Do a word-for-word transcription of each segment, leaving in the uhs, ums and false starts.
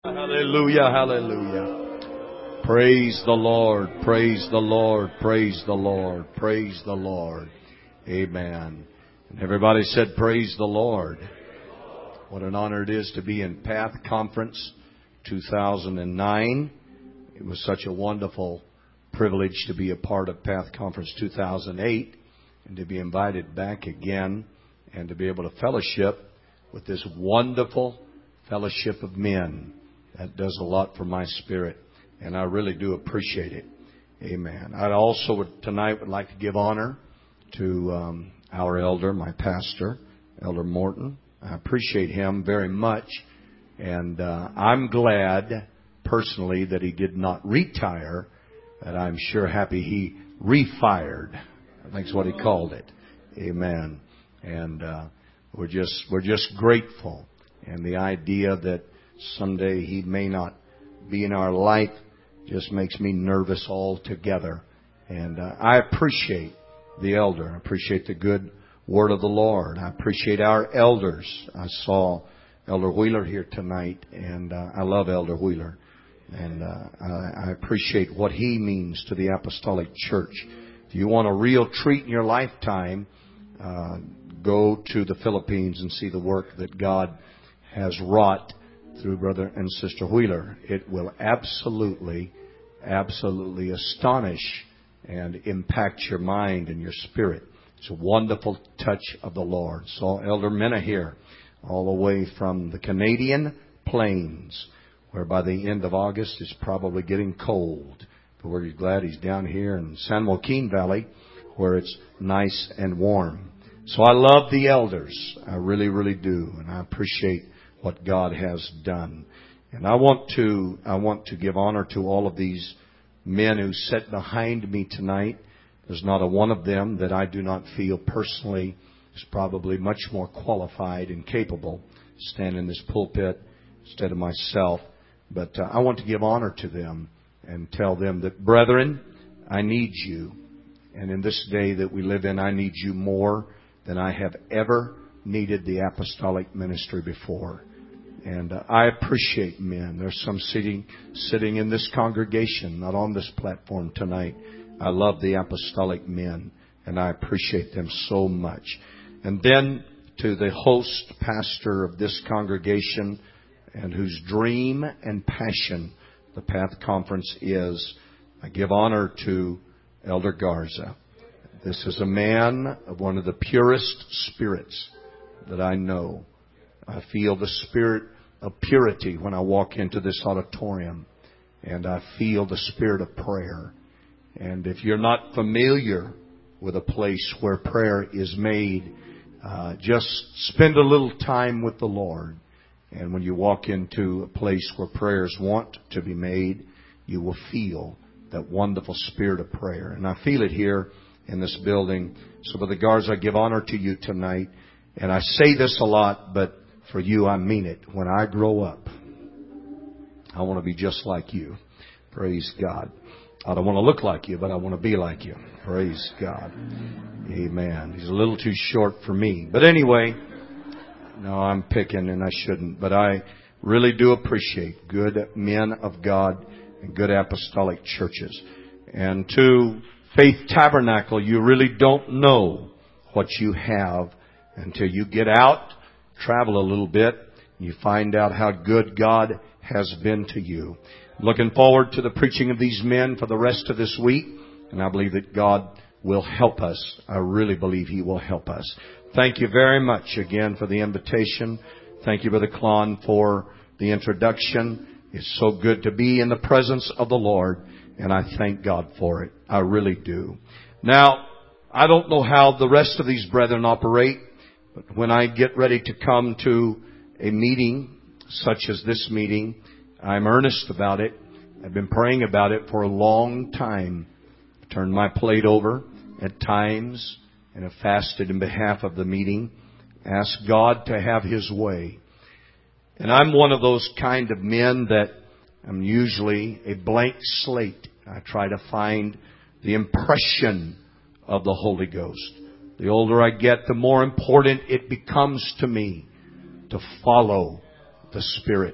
Hallelujah, hallelujah. Praise the Lord, praise the Lord, praise the Lord, praise the Lord. Amen. And everybody said, praise the Lord. What an honor it is to be in Path Conference two thousand nine. It was such a wonderful privilege to be a part of Path Conference two thousand eight and to be invited back again and to be able to fellowship with this wonderful fellowship of men. That does a lot for my spirit, and I really do appreciate it. Amen. I also would, tonight would like to give honor to um, our elder, my pastor, Elder Morton. I appreciate him very much, and uh, I'm glad personally that he did not retire, and I'm sure happy he refired. I think that's what he called it. Amen. And uh, we're just we're just grateful, and the idea that someday he may not be in our life just makes me nervous altogether. And uh, I appreciate the elder. I appreciate the good word of the Lord. I appreciate our elders. I saw Elder Wheeler here tonight, and uh, I love Elder Wheeler. And uh, I, I appreciate what he means to the Apostolic Church. If you want a real treat in your lifetime, uh, go to the Philippines and see the work that God has wrought through Brother and Sister Wheeler. It will absolutely, absolutely astonish and impact your mind and your spirit. It's a wonderful touch of the Lord. Saw Elder Mena here, all the way from the Canadian Plains, where by the end of August it's probably getting cold. But we're glad he's down here in San Joaquin Valley, where it's nice and warm. So I love the elders. I really, really do. And I appreciate what God has done. And I want to, I want to give honor to all of these men who sit behind me tonight. There's not a one of them that I do not feel personally is probably much more qualified and capable to stand in this pulpit instead of myself. But uh, I want to give honor to them and tell them that, brethren, I need you. And in this day that we live in, I need you more than I have ever needed the apostolic ministry before. And uh, I appreciate men. There's some sitting sitting in this congregation, not on this platform tonight. I love the apostolic men, and I appreciate them so much. And then to the host pastor of this congregation, and whose dream and passion the Path Conference is, I give honor to Elder Garza. This is a man of one of the purest spirits that I know. I feel the spirit of purity when I walk into this auditorium, and I feel the spirit of prayer. And if you're not familiar with a place where prayer is made, uh, just spend a little time with the Lord. And when you walk into a place where prayers want to be made, you will feel that wonderful spirit of prayer. And I feel it here in this building. So, Brother Garza, I give honor to you tonight. And I say this a lot, but for you, I mean it. When I grow up, I want to be just like you. Praise God. I don't want to look like you, but I want to be like you. Praise God. Amen. He's a little too short for me. But anyway, no, I'm picking and I shouldn't. But I really do appreciate good men of God and good apostolic churches. And to Faith Tabernacle, you really don't know what you have until you get out, travel a little bit, and you find out how good God has been to you. I'm looking forward to the preaching of these men for the rest of this week, and I believe that God will help us. I really believe He will help us. Thank you very much again for the invitation. Thank you, Brother Klon, for the introduction. It's so good to be in the presence of the Lord, and I thank God for it. I really do. Now, I don't know how the rest of these brethren operate, but when I get ready to come to a meeting such as this meeting, I'm earnest about it. I've been praying about it for a long time. I've turned my plate over at times and have fasted in behalf of the meeting. Asked God to have His way. And I'm one of those kind of men that I'm usually a blank slate. I try to find the impression of the Holy Ghost. The older I get, the more important it becomes to me to follow the Spirit.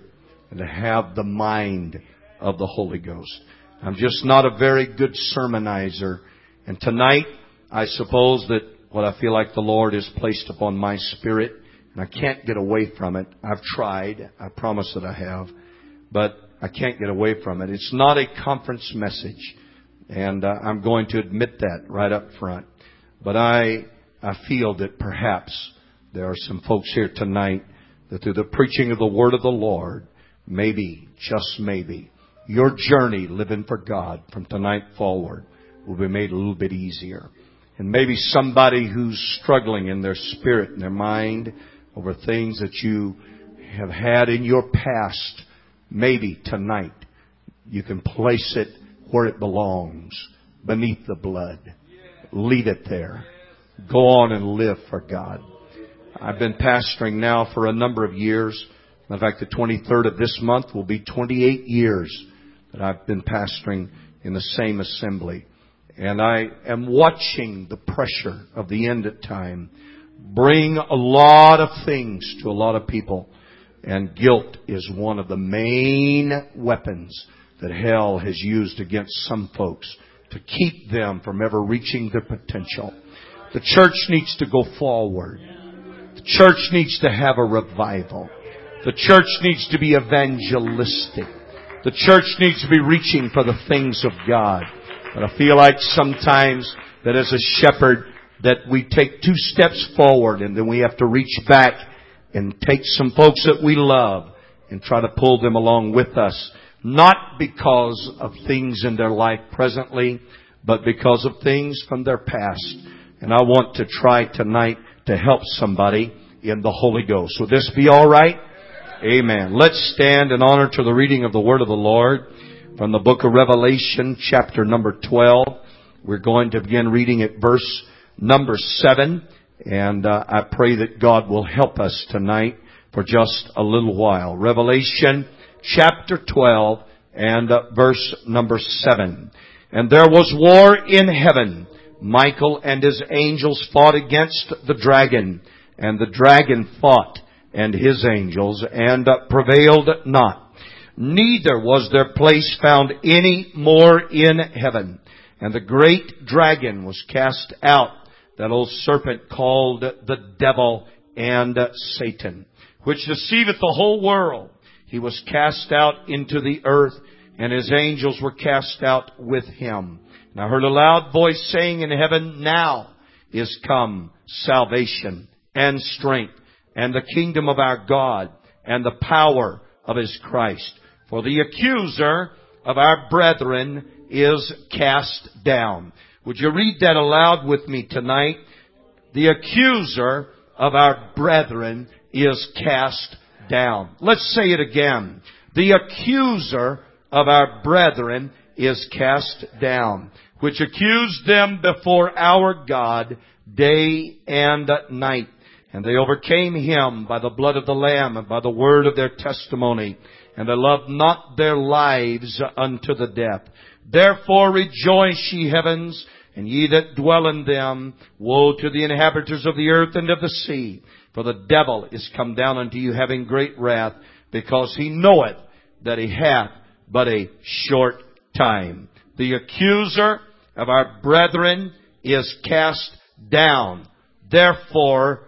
and to have the mind of the Holy Ghost. I'm just not a very good sermonizer. And tonight, I suppose that what I feel like the Lord has placed upon my spirit, and I can't get away from it. I've tried. I promise that I have. But I can't get away from it. It's not a conference message. And uh, I'm going to admit that right up front. But I, I feel that perhaps there are some folks here tonight that through the preaching of the Word of the Lord, maybe, just maybe, your journey living for God from tonight forward will be made a little bit easier. And maybe somebody who's struggling in their spirit and their mind over things that you have had in your past, maybe tonight you can place it where it belongs, beneath the blood. Leave it there. Go on and live for God. I've been pastoring now for a number of years. In fact, the twenty-third of this month will be twenty-eight years that I've been pastoring in the same assembly. And I am watching the pressure of the end of time bring a lot of things to a lot of people. And guilt is one of the main weapons that hell has used against some folks to keep them from ever reaching their potential. The church needs to go forward. The church needs to have a revival. The church needs to be evangelistic. The church needs to be reaching for the things of God. But I feel like sometimes that as a shepherd that we take two steps forward and then we have to reach back and take some folks that we love and try to pull them along with us. Not because of things in their life presently, but because of things from their past. And I want to try tonight to help somebody in the Holy Ghost. Will this be all right? Amen. Let's stand in honor to the reading of the Word of the Lord from the book of Revelation, chapter number twelve. We're going to begin reading at verse number seven. And uh, I pray that God will help us tonight for just a little while. Revelation chapter twelve and uh, verse number seven. And there was war in heaven. Michael and his angels fought against the dragon. And the dragon fought and his angels and uh, prevailed not. Neither was their place found any more in heaven. And the great dragon was cast out, that old serpent called the devil and uh, Satan, which deceiveth the whole world. He was cast out into the earth, and his angels were cast out with him. And I heard a loud voice saying in heaven, Now is come salvation and strength and the kingdom of our God and the power of his Christ. For the accuser of our brethren is cast down. Would you read that aloud with me tonight? The accuser of our brethren is cast down. Let's say it again. The accuser of our brethren is cast down, which accused them before our God day and night. And they overcame him by the blood of the Lamb and by the word of their testimony. And they loved not their lives unto the death. Therefore rejoice, ye heavens, and ye that dwell in them. Woe to the inhabitants of the earth and of the sea. For the devil is come down unto you having great wrath, because he knoweth that he hath but a short time. The accuser of our brethren is cast down. Therefore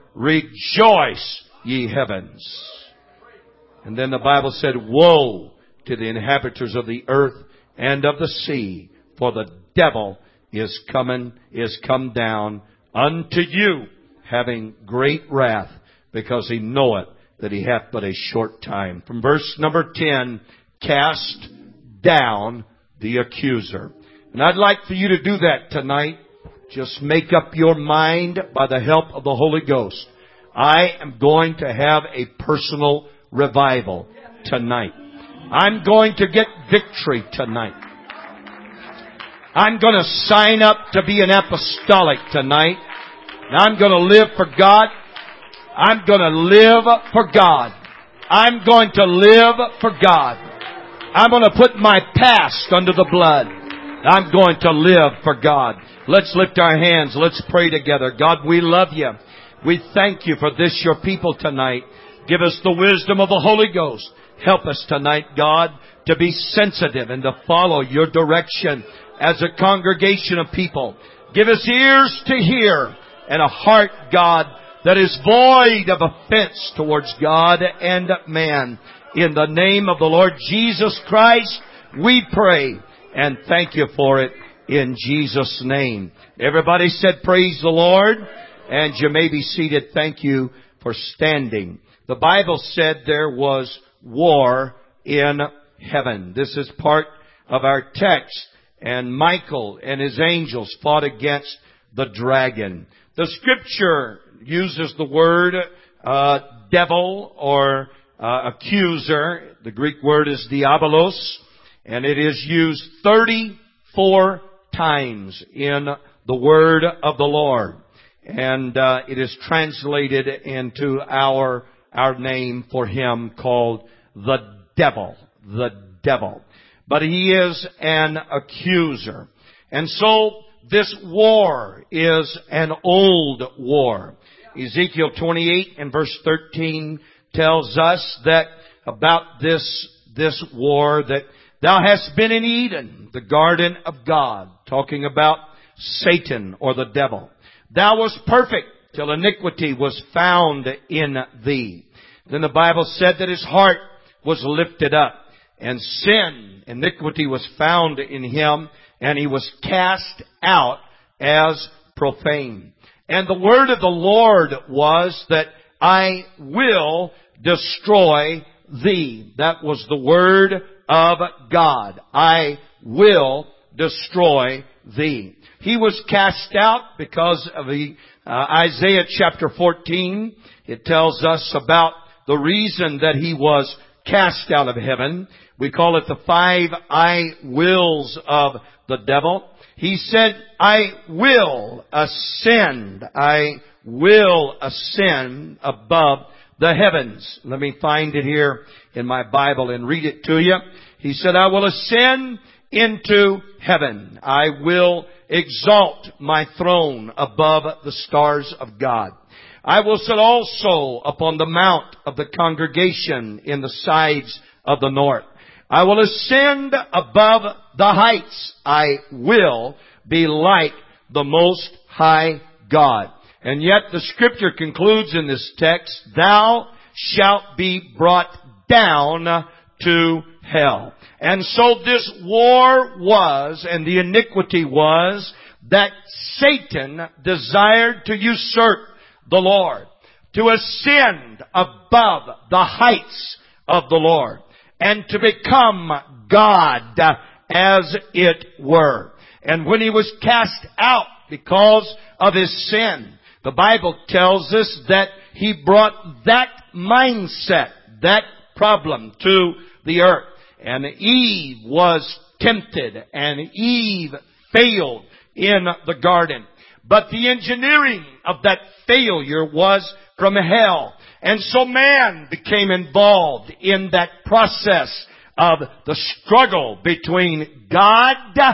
rejoice, ye heavens. And then the Bible said, Woe to the inhabitants of the earth and of the sea, for the devil is coming, is come down unto you, having great wrath, because he knoweth that he hath but a short time. From verse number ten, cast down the accuser. And I'd like for you to do that tonight. Just make up your mind by the help of the Holy Ghost. I am going to have a personal revival tonight. I'm going to get victory tonight. I'm going to sign up to be an apostolic tonight. And I'm going to live for God. I'm going to live for God. I'm going to live for God. I'm going to put my past under the blood. I'm going to live for God. Let's lift our hands. Let's pray together. God, we love you. We thank you for this, your people tonight. Give us the wisdom of the Holy Ghost. Help us tonight, God, to be sensitive and to follow your direction as a congregation of people. Give us ears to hear and a heart, God, that is void of offense towards God and man. In the name of the Lord Jesus Christ, we pray and thank you for it in Jesus' name. Everybody said, praise the Lord. And you may be seated. Thank you for standing. The Bible said there was war in heaven. This is part of our text. And Michael and his angels fought against the dragon. The Scripture uses the word uh, devil or uh, accuser. The Greek word is diabolos. And it is used thirty-four times in the word of the Lord. And uh, it is translated into our our name for him called the devil. The devil. But he is an accuser. And so this war is an old war. Ezekiel twenty-eight and verse thirteen tells us that about this, this war that thou hast been in Eden, the garden of God, talking about Satan or the devil. Thou wast perfect till iniquity was found in thee. Then the Bible said that his heart was lifted up and sin, iniquity was found in him and he was cast out as profane. And the word of the Lord was that I will destroy thee. That was the word of God. I will destroy thee. He was cast out because of the uh, Isaiah chapter fourteen. It tells us about the reason that he was cast out of heaven. We call it the five I wills of the devil. He said, I will ascend. I will ascend above the heavens. Let me find it here in my Bible and read it to you. He said, I will ascend into heaven. I will exalt my throne above the stars of God. I will sit also upon the mount of the congregation in the sides of the north. I will ascend above the heights. I will be like the Most High God. And yet the Scripture concludes in this text, thou shalt be brought down to hell. And so this war was, and the iniquity was, that Satan desired to usurp the Lord, to ascend above the heights of the Lord, and to become God as it were. And when he was cast out because of his sin, the Bible tells us that he brought that mindset, that problem to the earth. And Eve was tempted, and Eve failed in the garden. But the engineering of that failure was from hell. And so man became involved in that process of the struggle between God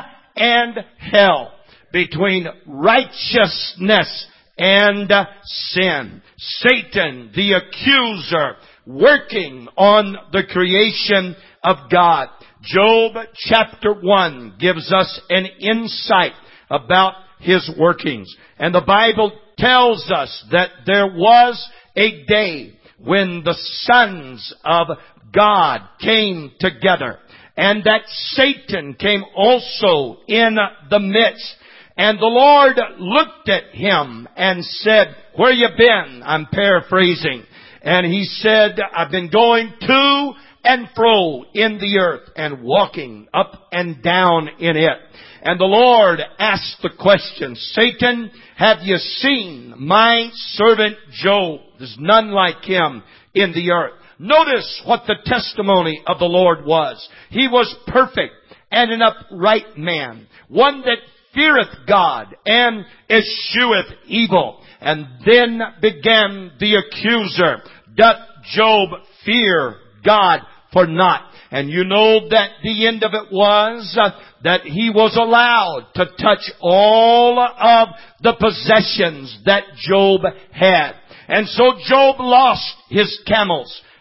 and hell, between righteousness and sin. Satan, the accuser, working on the creation of God. Job chapter one gives us an insight about his workings. And the Bible tells us that there was a day when the sons of God came together, and that Satan came also in the midst. And the Lord looked at him and said, where you been? I'm paraphrasing. And he said, I've been going to and fro in the earth and walking up and down in it. And the Lord asked the question, Satan, have you seen my servant Job? There's none like him in the earth. Notice what the testimony of the Lord was. He was perfect and an upright man, one that feareth God and escheweth evil. And then began the accuser. Doth Job fear God for naught? And you know that the end of it was uh, that he was allowed to touch all of the possessions that Job had. And so Job lost his camels.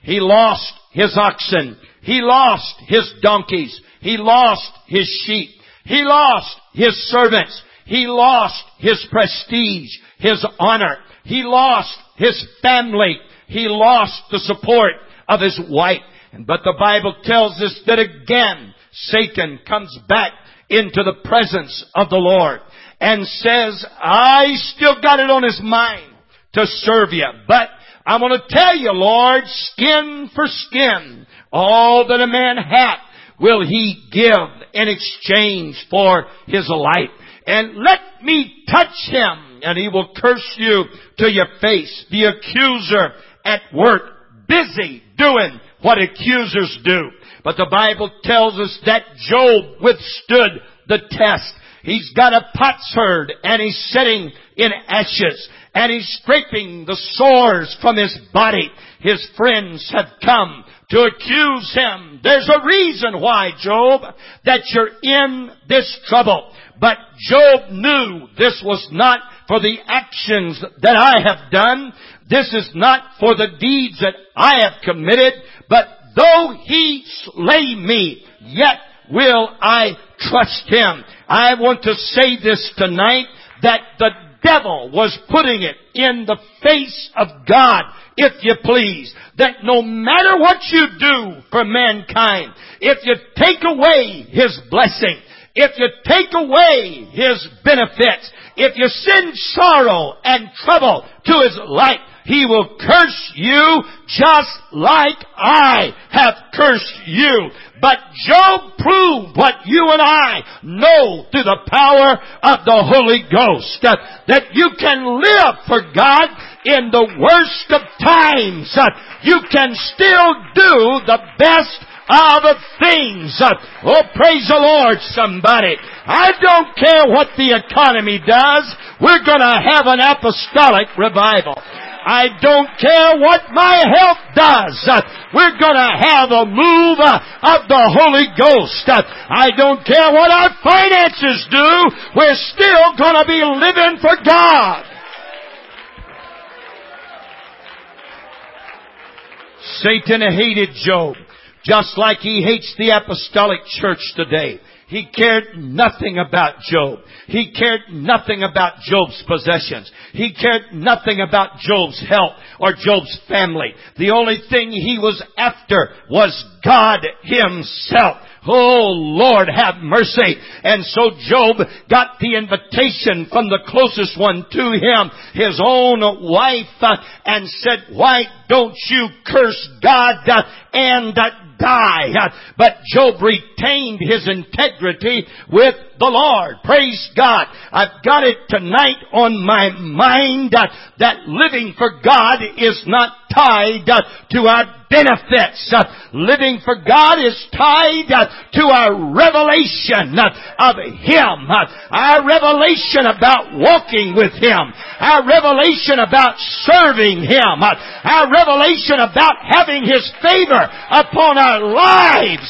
He lost his oxen. He lost his donkeys. He lost his sheep. He lost his servants. He lost his prestige, his honor. He lost his family. He lost the support of his wife. But the Bible tells us that again, Satan comes back into the presence of the Lord and says, I still got it on his mind to serve you. But I'm going to tell you, Lord, skin for skin, all that a man hath will he give in exchange for his life. And let me touch him, and he will curse you to your face. The accuser at work, busy doing what accusers do. But the Bible tells us that Job withstood the test. He's got a potsherd, and he's sitting in ashes, and he's scraping the sores from his body. His friends have come to accuse him. There's a reason why, Job, that you're in this trouble. But Job knew this was not for the actions that I have done. This is not for the deeds that I have committed. But though he slay me, yet will I trust him. I want to say this tonight, that the devil was putting it in the face of God, if you please, that no matter what you do for mankind, if you take away his blessing, if you take away his benefits, if you send sorrow and trouble to his life, he will curse you just like I have cursed you. But Job proved what you and I know through the power of the Holy Ghost, that, that you can live for God in the worst of times. You can still do the best of things. Oh, praise the Lord, somebody. I don't care what the economy does. We're going to have an apostolic revival. I don't care what my health does. We're going to have a move of the Holy Ghost. I don't care what our finances do. We're still going to be living for God. Satan hated Job, just like he hates the apostolic church today. He cared nothing about Job. He cared nothing about Job's possessions. He cared nothing about Job's health or Job's family. The only thing he was after was God himself. Oh, Lord, have mercy. And so Job got the invitation from the closest one to him, his own wife, uh, and said, why don't you curse God uh, and uh, die? Uh, but Job retained his integrity with the Lord. Praise God. I've got it tonight on my mind uh, that living for God is not tied uh, to our benefits. Uh, living for God is tied uh, to our revelation uh, of Him. Uh, our revelation about walking with Him. Our revelation about serving Him. Uh, our revelation about having His favor upon our lives.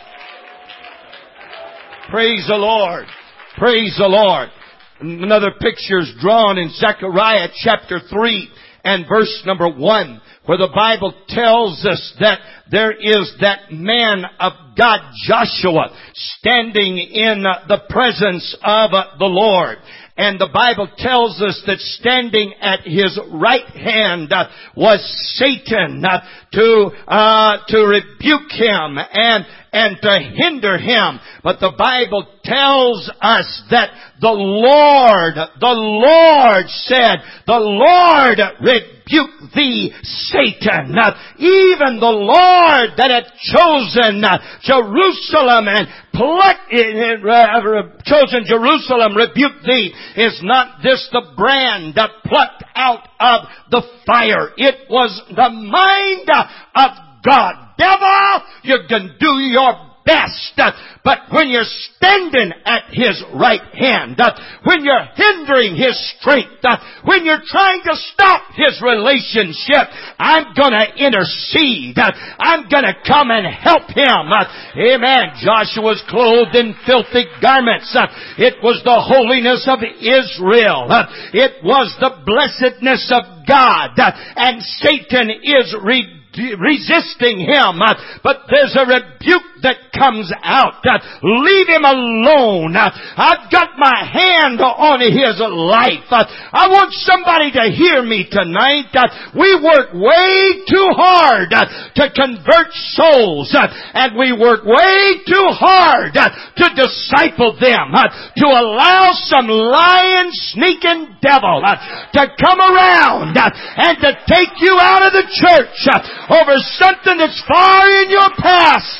Praise the Lord. Praise the Lord. Another picture is drawn in Zechariah chapter three and verse number one, where the Bible tells us that there is that man of God, Joshua, standing in the presence of the Lord. And the Bible tells us that standing at his right hand uh, was Satan uh, to uh, to rebuke him and and to hinder him. But the Bible tells us that the Lord, the Lord said, the Lord rebuke thee, Satan. Uh, even the Lord that hath chosen uh, Jerusalem and plucked, uh, chosen Jerusalem, rebuke thee. Is not this the brand that plucked out of the fire? It was the mind of God. Devil, you can do your best, but when you're standing at His right hand, when you're hindering His strength, when you're trying to stop His relationship, I'm gonna intercede. I'm gonna come and help him. Amen. Joshua was clothed in filthy garments. It was the holiness of Israel. It was the blessedness of God. And Satan is rebuked. resisting him. But there's a rebuke that comes out. Leave him alone. I've got my hand on his life. I want somebody to hear me tonight. We work way too hard to convert souls, and we work way too hard to disciple them, to allow some lying, sneaking devil to come around and to take you out of the church over something that's far in your past.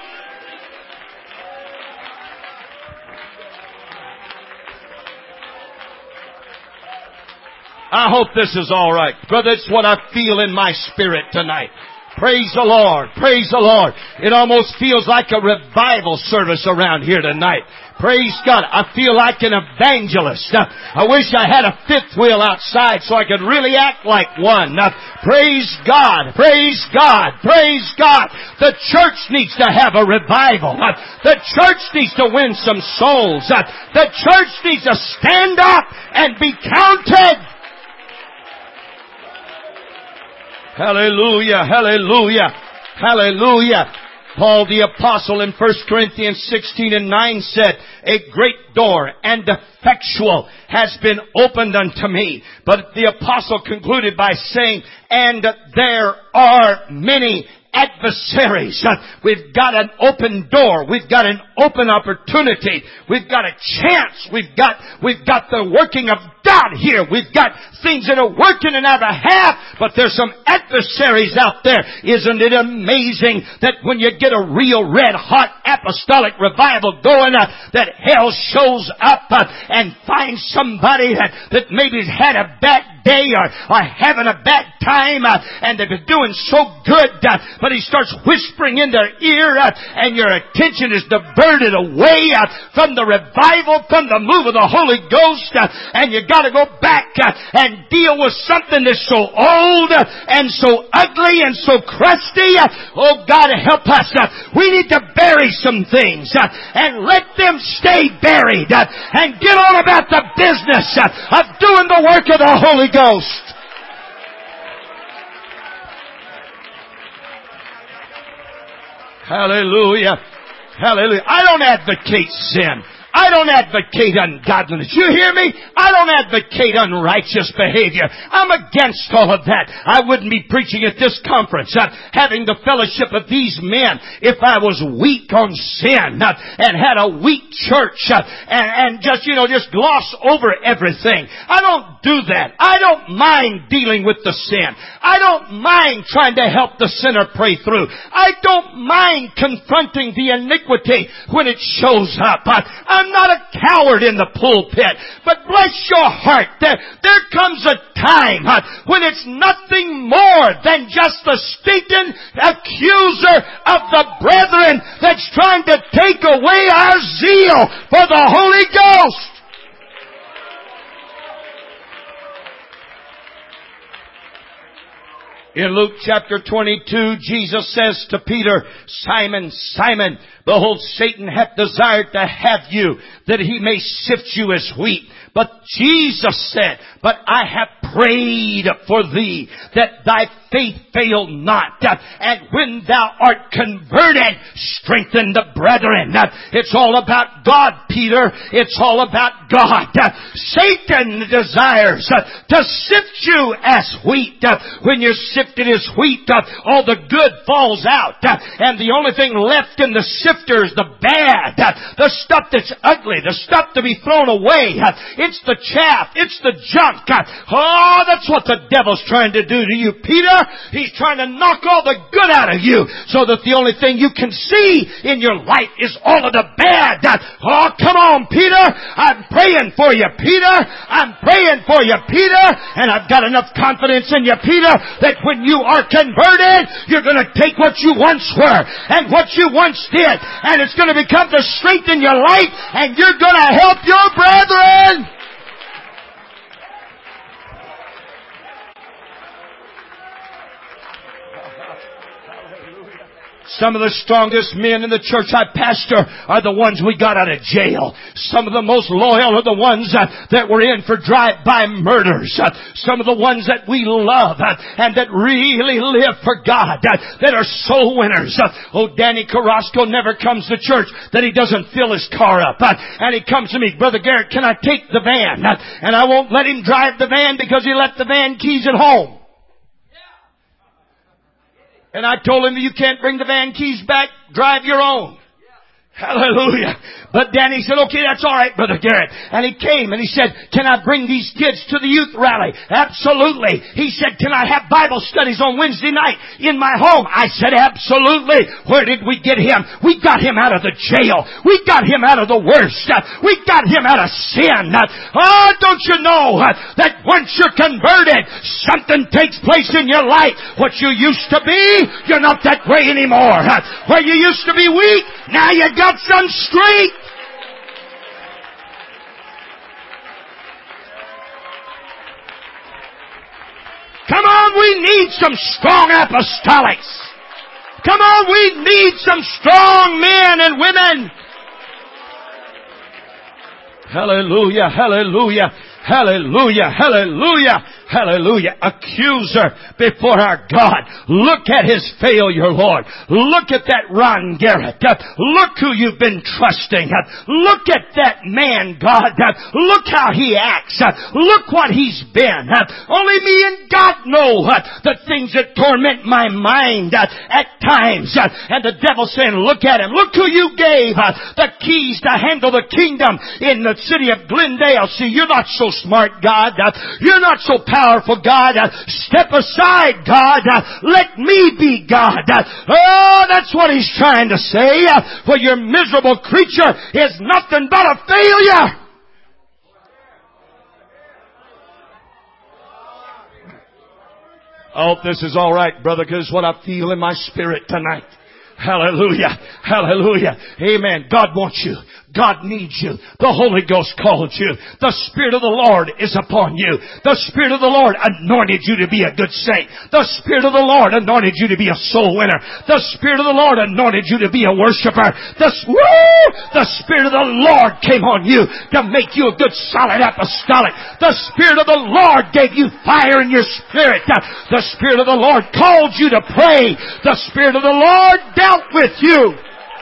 I hope this is all right, brother. It's what I feel in my spirit tonight. Praise the Lord. Praise the Lord. It almost feels like a revival service around here tonight. Praise God. I feel like an evangelist. Uh, I wish I had a fifth wheel outside so I could really act like one. Uh, praise God. Praise God. Praise God. The church needs to have a revival. Uh, the church needs to win some souls. Uh, the church needs to stand up and be counted. Hallelujah, hallelujah, hallelujah. Paul the Apostle in First Corinthians sixteen and nine said, a great door and effectual has been opened unto me. But the Apostle concluded by saying, and there are many adversaries. We've got an open door. We've got an open opportunity. We've got a chance. We've got, we've got the working of God here. We've got things that are working in our behalf, but there's some adversaries out there. Isn't it amazing that when you get a real red hot apostolic revival going, uh, that hell shows up uh, and finds somebody that, that maybe had a bad day or, or having a bad time uh, and they've been doing so good, uh, but he starts whispering in their ear uh, and your attention is diverted away uh, from the revival, from the move of the Holy Ghost, uh, and you got to go back uh, and deal with something that's so old uh, and so ugly and so crusty. Uh, oh, God help us. Uh, we need to bury some things uh, and let them stay buried uh, and get on about the business uh, of doing the work of the Holy Ghost. Hallelujah. Hallelujah. I don't advocate sin. I don't advocate ungodliness. You hear me? I don't advocate unrighteous behavior. I'm against all of that. I wouldn't be preaching at this conference, uh, having the fellowship of these men if I was weak on sin uh, and had a weak church uh, and, and just, you know, just gloss over everything. I don't do that. I don't mind dealing with the sin. I don't mind trying to help the sinner pray through. I don't mind confronting the iniquity when it shows up. Uh, I'm not a coward in the pulpit, but bless your heart, there, there comes a time uh, when it's nothing more than just the stinking accuser of the brethren that's trying to take away our zeal for the Holy Ghost. In Luke chapter twenty-two, Jesus says to Peter, Simon, Simon, behold, Satan hath desired to have you, that he may sift you as wheat. But Jesus said, but I have prayed for thee, that thy faith fail not. And when thou art converted, strengthen the brethren. It's all about God, Peter. It's all about God. Satan desires to sift you as wheat. When you're sifted as wheat, all the good falls out. And the only thing left in the sifter is the bad. The stuff that's ugly. The stuff to be thrown away. It's the chaff. It's the junk. Oh, that's what the devil's trying to do to you, Peter. He's trying to knock all the good out of you so that the only thing you can see in your life is all of the bad. Oh, come on, Peter. I'm praying for you, Peter. I'm praying for you, Peter. And I've got enough confidence in you, Peter, that when you are converted, you're going to take what you once were and what you once did, and it's going to become the strength in your life, and you're going to help your brethren. Some of the strongest men in the church I pastor are the ones we got out of jail. Some of the most loyal are the ones uh, that were in for drive-by murders. Uh, some of the ones that we love uh, and that really live for God, uh, that are soul winners. Uh, oh, Danny Carrasco never comes to church that he doesn't fill his car up. Uh, and he comes to me, Brother Garrett, can I take the van? Uh, and I won't let him drive the van because he left the van keys at home. And I told him, you can't bring the van keys back, drive your own. Hallelujah. But Danny said, okay, that's all right, Brother Garrett. And he came and he said, can I bring these kids to the youth rally? Absolutely. He said, can I have Bible studies on Wednesday night in my home? I said, absolutely. Where did we get him? We got him out of the jail. We got him out of the worst. We got him out of sin. Oh, don't you know that once you're converted, something takes place in your life. What you used to be, you're not that way anymore. Where you used to be weak, now you got some strength. Come on, we need some strong apostolics. Come on, we need some strong men and women. Hallelujah, hallelujah, hallelujah, hallelujah. Hallelujah. Accuser before our God. Look at his failure, Lord. Look at that Ron Garrett. Look who you've been trusting. Look at that man, God. Look how he acts. Look what he's been. Only me and God know the things that torment my mind at times. And the devil saying, look at him. Look who you gave the keys to handle the kingdom in the city of Glendale. See, you're not so smart, God. You're not so powerful. Powerful God, uh, step aside, God. Uh, let me be God. Uh, oh, that's what he's trying to say. Uh, for your miserable creature is nothing but a failure. I hope this is all right, brother, because it's what I feel in my spirit tonight. Hallelujah. Hallelujah. Amen. God wants you. God needs you. The Holy Ghost called you. The Spirit of the Lord is upon you. The Spirit of the Lord anointed you to be a good saint. The Spirit of the Lord anointed you to be a soul winner. The Spirit of the Lord anointed you to be a worshiper. The, woo, the Spirit of the Lord came on you to make you a good solid apostolic. The Spirit of the Lord gave you fire in your spirit. The Spirit of the Lord called you to pray. The Spirit of the Lord dealt with you.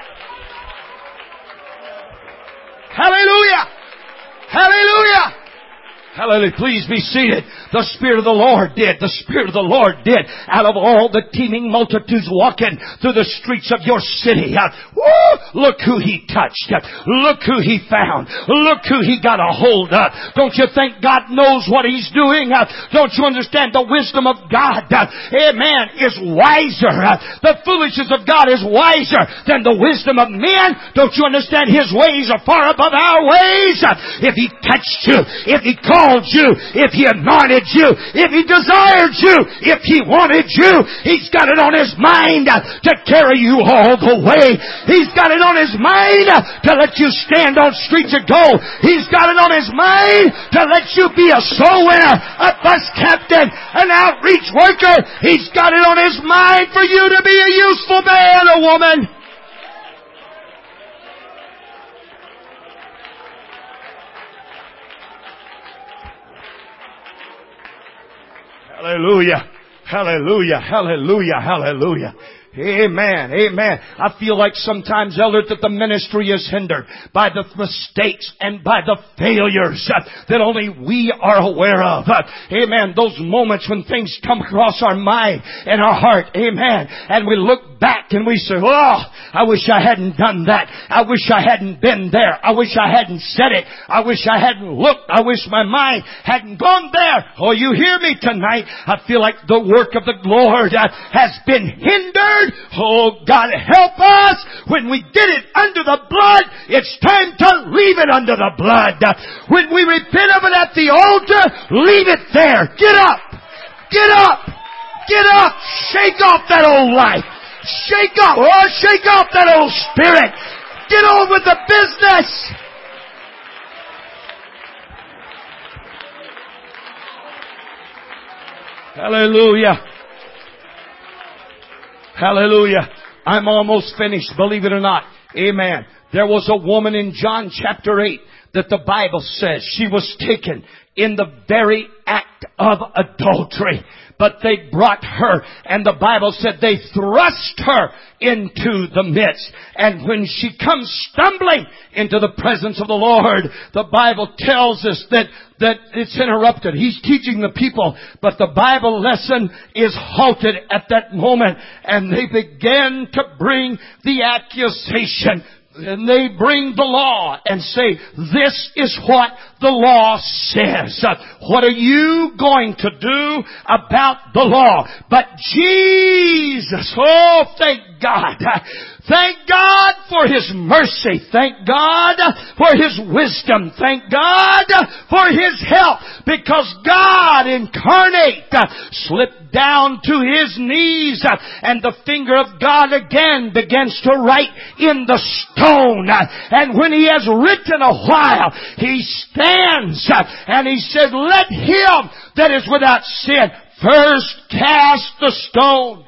Hallelujah! Hallelujah! Hallelujah. Please be seated. The Spirit of the Lord did. The Spirit of the Lord did. Out of all the teeming multitudes walking through the streets of your city. Uh, woo, look who he touched. Uh, look who he found. Look who he got a hold of. Don't you think God knows what he's doing? Uh, don't you understand the wisdom of God? Uh, amen. Is wiser. Uh, the foolishness of God is wiser than the wisdom of men. Don't you understand his ways are far above our ways? Uh, if he touched you, if he called you, if he anointed you, if he desired you, if he wanted you, he's got it on his mind to carry you all the way. He's got it on his mind to let you stand on streets of gold. He's got it on his mind to let you be a soul winner, a bus captain, an outreach worker. He's got it on his mind for you to be a useful man or woman. Hallelujah. Hallelujah. Hallelujah. Hallelujah. Amen. Amen. I feel like sometimes, Elder, that the ministry is hindered by the mistakes and by the failures uh, that only we are aware of. Uh, amen. Those moments when things come across our mind and our heart. Amen. And we look back and we say, oh, I wish I hadn't done that. I wish I hadn't been there. I wish I hadn't said it. I wish I hadn't looked. I wish my mind hadn't gone there. Oh, you hear me tonight? I feel like the work of the Lord uh, has been hindered. Oh, God, help us. When we get it under the blood, it's time to leave it under the blood. When we repent of it at the altar, leave it there. Get up. Get up. Get up. Shake off that old life. Shake off. Oh, shake off that old spirit. Get on with the business. Hallelujah. Hallelujah. I'm almost finished, believe it or not. Amen. There was a woman in John chapter eight that the Bible says she was taken in the very act of adultery. But they brought her, and the Bible said they thrust her into the midst. And when she comes stumbling into the presence of the Lord, the Bible tells us that, that it's interrupted. He's teaching the people, but the Bible lesson is halted at that moment. And they begin to bring the accusation. And they bring the law and say, this is what the law says. What are you going to do about the law? But Jesus, oh, thank God. Thank God for His mercy. Thank God for His wisdom. Thank God for His help. Because God incarnate slipped down to His knees, and the finger of God again begins to write in the stone. And when He has written a while, He stands and He said, let him that is without sin first cast the stone.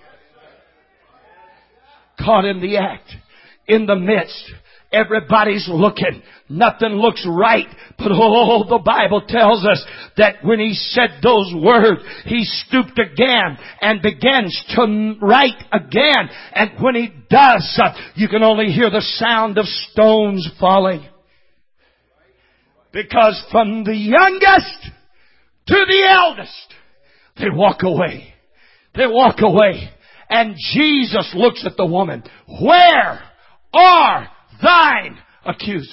Caught in the act, in the midst. Everybody's looking. Nothing looks right. But oh, the Bible tells us that when he said those words, he stooped again and begins to write again. And when he does, you can only hear the sound of stones falling. Because from the youngest to the eldest, they walk away. They walk away. And Jesus looks at the woman. Where are thine accusers?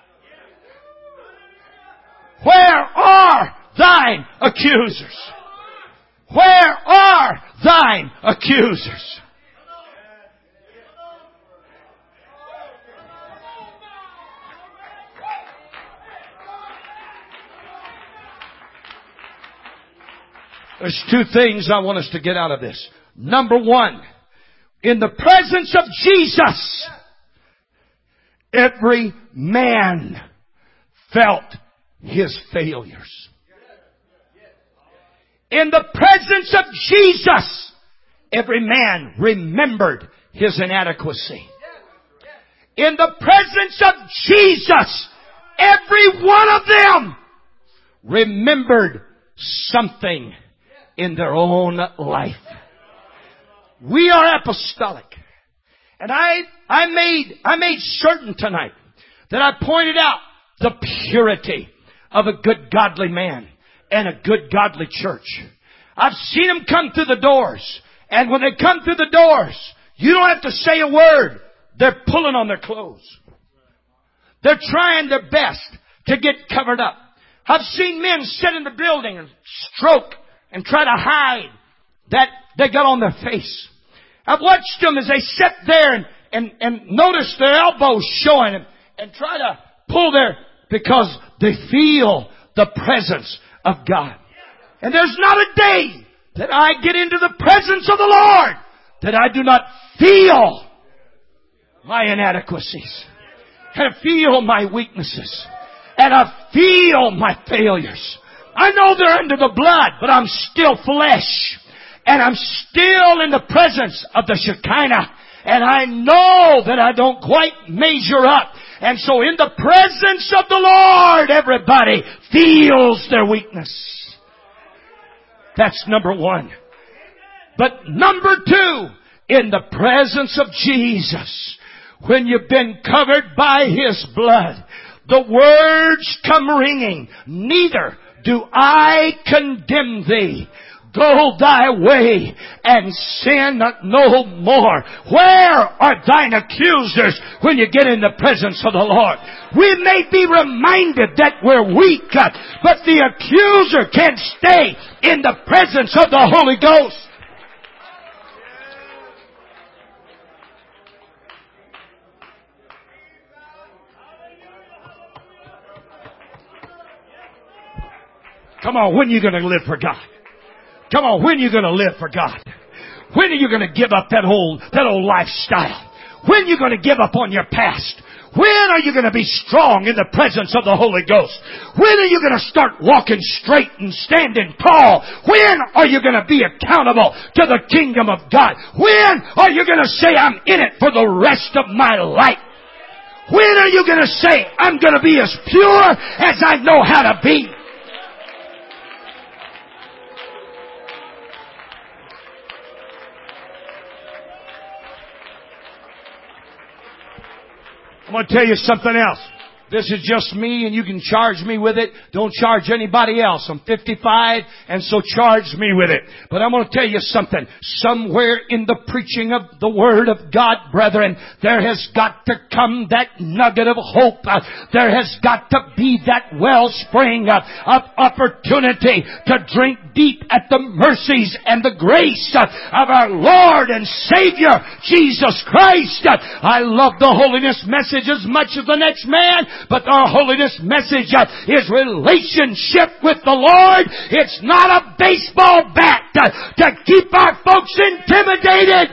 Where are thine accusers? Where are thine accusers? There's two things I want us to get out of this. Number one, in the presence of Jesus, every man felt his failures. In the presence of Jesus, every man remembered his inadequacy. In the presence of Jesus, every one of them remembered something in their own life. We are apostolic. And I, I made, I made certain tonight that I pointed out the purity of a good godly man and a good godly church. I've seen them come through the doors. And when they come through the doors, you don't have to say a word. They're pulling on their clothes. They're trying their best to get covered up. I've seen men sit in the building and stroke and try to hide that they got on their face. I've watched them as they sit there and, and, and notice their elbows showing and, and try to pull their, because they feel the presence of God. And there's not a day that I get into the presence of the Lord that I do not feel my inadequacies. And I feel my weaknesses. And I feel my failures. I know they're under the blood, but I'm still flesh. And I'm still in the presence of the Shekinah. And I know that I don't quite measure up. And so in the presence of the Lord, everybody feels their weakness. That's number one. But number two, in the presence of Jesus, when you've been covered by His blood, the words come ringing, neither do I condemn thee. Go thy way and sin no more. Where are thine accusers when you get in the presence of the Lord? We may be reminded that we're weak, but the accuser can't stay in the presence of the Holy Ghost. Come on, when are you going to live for God? Come on, when are you going to live for God? When are you going to give up that old, that old lifestyle? When are you going to give up on your past? When are you going to be strong in the presence of the Holy Ghost? When are you going to start walking straight and standing tall? When are you going to be accountable to the kingdom of God? When are you going to say, I'm in it for the rest of my life? When are you going to say, I'm going to be as pure as I know how to be? I'm going to tell you something else. This is just me, and you can charge me with it. Don't charge anybody else. I'm fifty-five, and so charge me with it. But I'm going to tell you something. Somewhere in the preaching of the Word of God, brethren, there has got to come that nugget of hope. Uh, there has got to be that wellspring uh, of opportunity to drink deep at the mercies and the grace uh, of our Lord and Savior, Jesus Christ. Uh, I love the holiness message as much as the next man. But our holiness message uh, is relationship with the Lord. It's not a baseball bat uh, to keep our folks intimidated.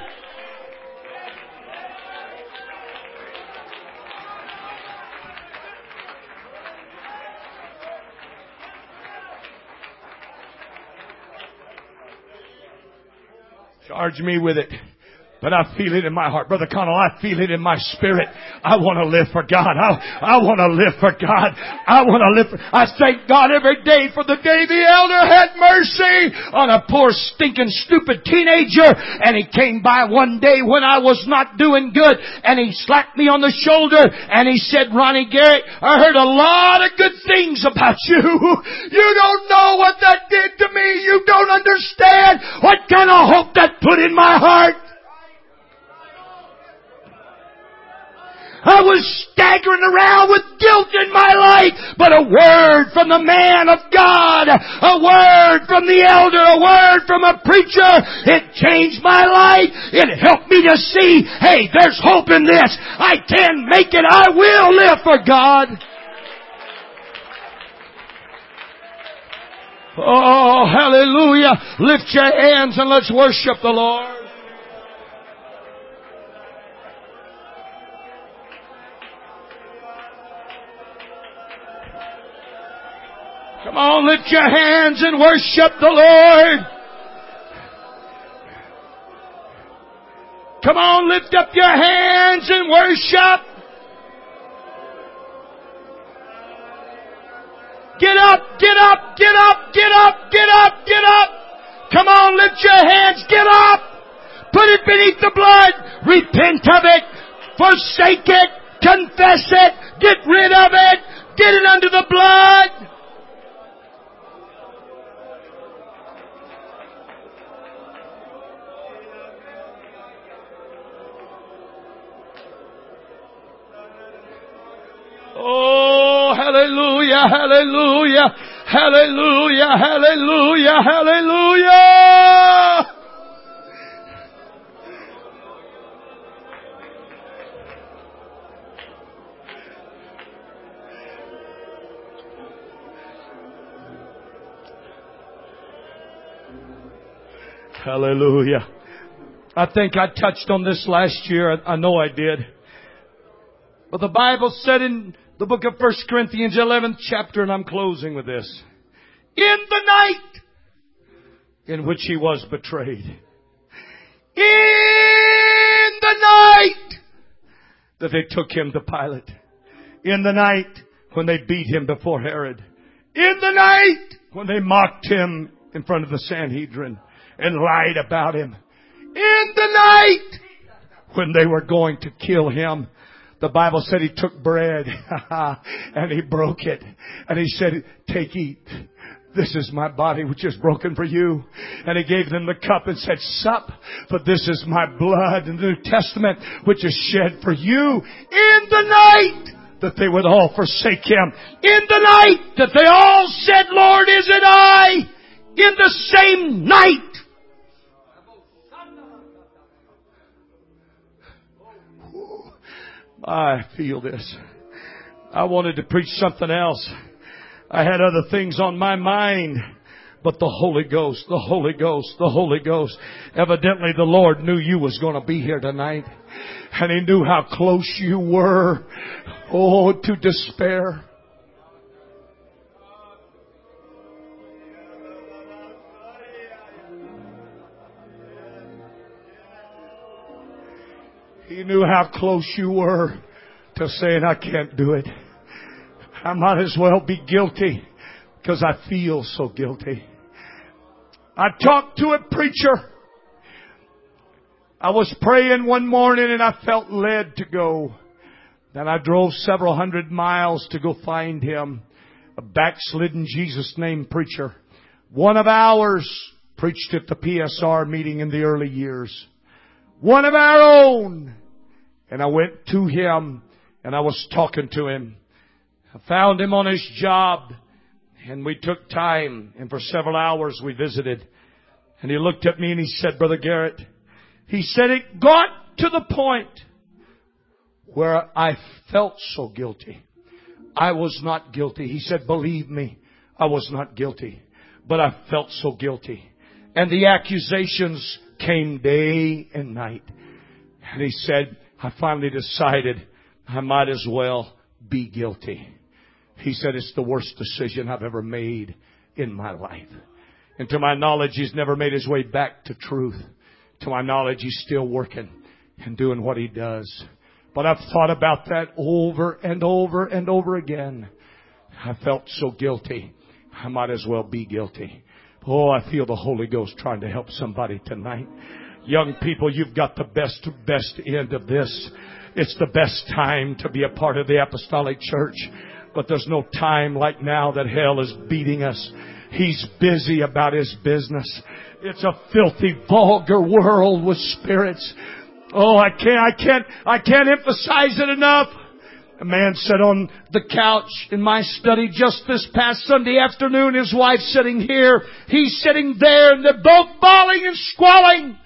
Charge me with it. But I feel it in my heart. Brother Connell, I feel it in my spirit. I want to live for God. I, I want to live for God. I want to live for... I thank God every day for the day the elder had mercy on a poor, stinking, stupid teenager. And he came by one day when I was not doing good. And he slapped me on the shoulder. And he said, Ronnie Garrett, I heard a lot of good things about you. You don't know what that did to me. You don't understand what kind of hope that put in my heart. I was staggering around with guilt in my life, but a word from the man of God, a word from the elder, a word from a preacher, it changed my life. It helped me to see, hey, there's hope in this. I can make it. I will live for God. Oh, hallelujah. Lift your hands and let's worship the Lord. Come on, lift your hands and worship the Lord. Come on, lift up your hands and worship. Get up, get up, get up, get up, get up, get up. Come on, lift your hands, get up. Put it beneath the blood. Repent of it. Forsake it. Confess it. Get rid of it. Get it under the blood. Oh, hallelujah, hallelujah, hallelujah, hallelujah, hallelujah. Hallelujah. I think I touched on this last year. I know I did. But the Bible said in the book of First Corinthians eleventh chapter, and I'm closing with this. In the night in which he was betrayed. In the night that they took him to Pilate. In the night when they beat him before Herod. In the night when they mocked him in front of the Sanhedrin and lied about him. In the night when they were going to kill him. The Bible said he took bread and he broke it. And he said, take, eat. This is my body which is broken for you. And he gave them the cup and said, sup, for this is my blood in the New Testament which is shed for you. In the night that they would all forsake him. In the night that they all said, Lord, is it I? In the same night. I feel this. I wanted to preach something else. I had other things on my mind. But the Holy Ghost, the Holy Ghost, the Holy Ghost. Evidently the Lord knew you was going to be here tonight. And He knew how close you were Oh, to despair. He knew how close you were to saying, I can't do it. I might as well be guilty because I feel so guilty. I talked to a preacher. I was praying one morning and I felt led to go. Then I drove several hundred miles to go find him. A backslidden Jesus name preacher. One of ours preached at the P S R meeting in the early years. One of our own. And I went to him and I was talking to him. I found him on his job and we took time and for several hours we visited. And he looked at me and he said, Brother Garrett, he said, it got to the point where I felt so guilty. I was not guilty. He said, believe me, I was not guilty, but I felt so guilty. And the accusations came day and night. And he said, I finally decided I might as well be guilty. He said, it's the worst decision I've ever made in my life. And to my knowledge, he's never made his way back to truth. To my knowledge, he's still working and doing what he does. But I've thought about that over and over and over again. I felt so guilty. I might as well be guilty. Oh, I feel the Holy Ghost trying to help somebody tonight. Young people, you've got the best, best end of this. It's the best time to be a part of the apostolic church. But there's no time like now that hell is beating us. He's busy about his business. It's a filthy, vulgar world with spirits. Oh, I can't, I can't, I can't emphasize it enough. A man sat on the couch in my study just this past Sunday afternoon. His wife sitting here. He's sitting there, and they're both bawling and squalling.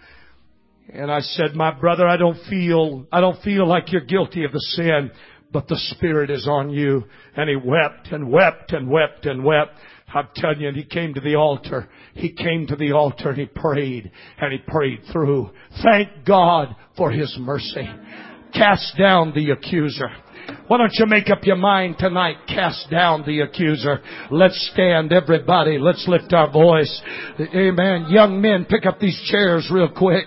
And I said, my brother, I don't feel, I don't feel like you're guilty of the sin, but the Spirit is on you. And he wept and wept and wept and wept. I'm telling you, and he came to the altar. He came to the altar and he prayed. And he prayed through. Thank God for His mercy. Cast down the accuser. Why don't you make up your mind tonight? Cast down the accuser. Let's stand, everybody. Let's lift our voice. Amen. Young men, pick up these chairs real quick.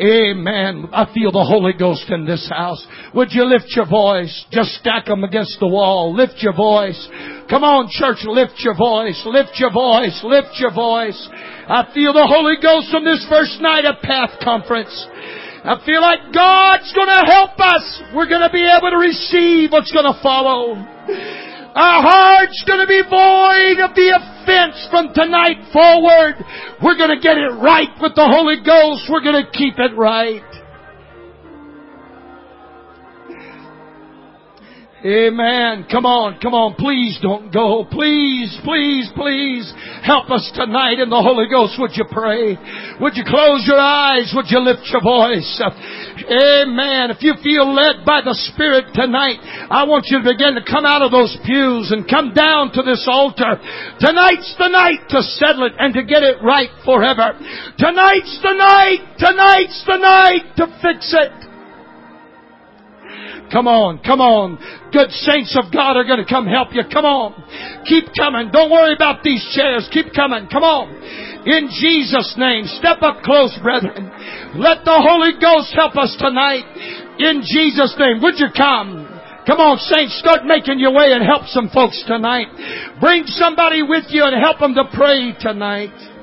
Amen. I feel the Holy Ghost in this house. Would you lift your voice? Just stack them against the wall. Lift your voice. Come on, church, lift your voice. Lift your voice. Lift your voice. I feel the Holy Ghost on this first night of Path Conference. I feel like God's going to help us. We're going to be able to receive what's going to follow. Our heart's going to be void of the offense from tonight forward. We're going to get it right with the Holy Ghost. We're going to keep it right. Amen. Come on, come on. Please don't go. Please, please, please help us tonight in the Holy Ghost. Would you pray? Would you close your eyes? Would you lift your voice? Amen. If you feel led by the Spirit tonight, I want you to begin to come out of those pews and come down to this altar. Tonight's the night to settle it and to get it right forever. Tonight's the night. Tonight's the night to fix it. Come on, come on. Good saints of God are going to come help you. Come on. Keep coming. Don't worry about these chairs. Keep coming. Come on. In Jesus' name. Step up close, brethren. Let the Holy Ghost help us tonight. In Jesus' name. Would you come? Come on, saints. Start making your way and help some folks tonight. Bring somebody with you and help them to pray tonight.